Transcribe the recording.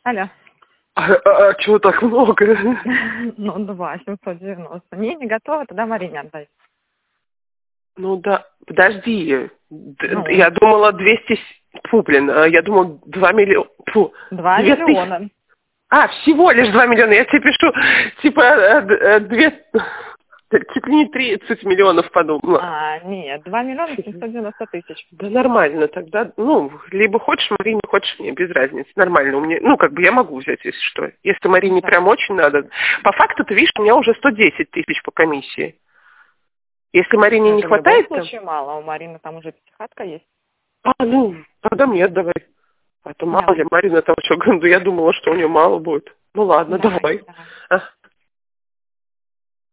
Алло. Чего так много? Ну, 790. Не готова, тогда Марине отдай. Ну да, подожди. Ну. Я думала 200... Фу, блин, я думала 2 миллиона... Фу. 2 миллиона. Всего лишь 2 миллиона. Я тебе пишу, типа, чуть ли не 30 миллионов подумала. Нет, 2 миллиона 790 тысяч. Да нормально тогда. Либо хочешь Марине, хочешь мне, без разницы. Нормально. У меня, я могу взять, если что. Если Марине прям очень надо. По факту, ты видишь, у меня уже 110 тысяч по комиссии. Если Марине не хватает... В любом случае мало. У Марины там уже пятихатка есть. Тогда мне отдавай. А то мало ли, Марина там что, я думала, что у нее мало будет. Ну ладно, давай.